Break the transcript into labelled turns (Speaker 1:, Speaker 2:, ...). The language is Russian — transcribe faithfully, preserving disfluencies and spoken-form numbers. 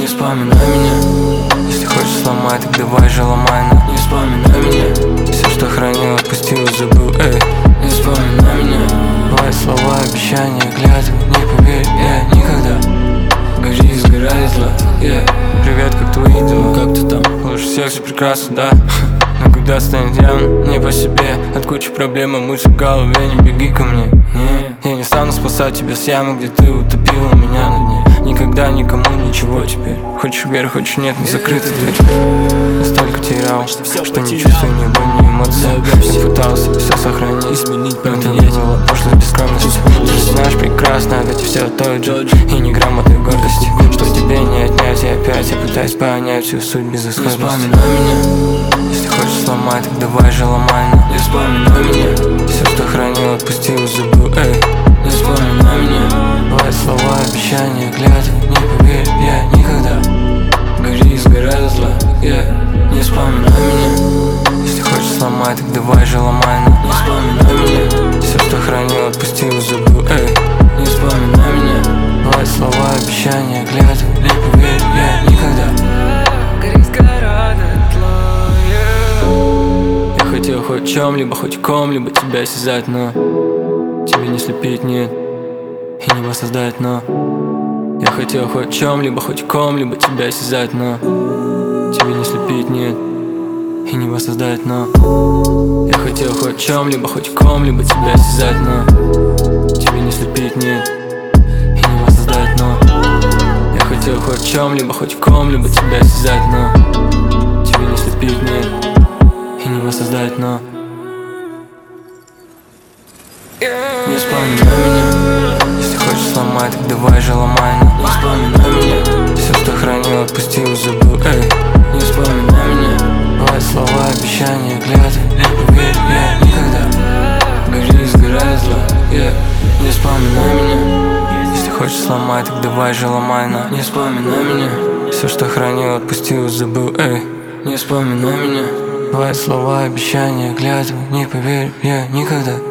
Speaker 1: Не вспоминай меня. Если хочешь сломать, так давай же ломай, но не вспоминай меня. Все, что хранил, отпустил и забыл, эй. Не вспоминай меня. Твои слова, обещания, клятвы, не поверь, я никогда. Гори, сгорай, зла, yeah. Привет, как твои дела, как ты там? Лучше всех, все прекрасно, да. Но когда станет явно, не по себе, от кучи проблем, а мысли в голове, не беги ко мне. Не, я не стану спасать тебя с ямы, где ты утопила меня на дне. Никогда никому ничего теперь. Хочешь вверх, хочешь нет, не закрыта дверь. Настолько терял, что не чувствую ни боли, ни эмоций. Я пытался все сохранить, изменить, поменять. Пошлая бескромность. Ты знаешь прекрасно, ведь все тот же. И ни грамотной гордости, что тебе не отнять. И опять я пытаюсь понять всю суть безысходности. Не вспоминай меня. Если хочешь сломать, так давай же ломай, но не вспоминай меня. Все, что хранил, отпустил и забыл, эй. Не вспоминай меня. Твои слова, обещания, клятвы, не поверь, я никогда. Гори, сгорай, зла, yeah. Не вспоминай меня. Если хочешь сломать, так давай же ломай, но не вспоминай меня. Все, что хранил, отпустил и забыл, эй. Не вспоминай меня. Твои слова, обещания, клятвы, не поверь, я никогда.
Speaker 2: Гори, сгорай,
Speaker 1: Я хотел хоть в чем-либо, хоть в ком-либо тебя осязать, но тебе не слепить, нет, и не воссоздать, но я хотел хоть в чем-либо, хоть в ком-либо тебя осязать, но тебе не слепить, нет, и не воссоздать, но я хотел хоть в чем-либо, хоть в ком-либо тебя осязать, но тебе не слепить, нет, и не воссоздать, но я хотел хоть в чем-либо, хоть в ком-либо тебя осязать, но тебе не слепить, нет, и не воссоздать, но не вспоминай меня. Если хочешь сломать, так давай же ломай, но не вспоминай меня. Все, что хранил, отпустил и забыл, эй. Не вспоминай меня. Твои слова, обещания, клятвы, не поверь, я никогда. Гори, сгорай, зла, yeah. Не вспоминай меня. Если хочешь сломать, так давай же ломай, но не вспоминай меня. Все, что хранил, отпустил и забыл, эй. Не вспоминай меня. Твои слова, обещания, клятвы, не поверь, я никогда.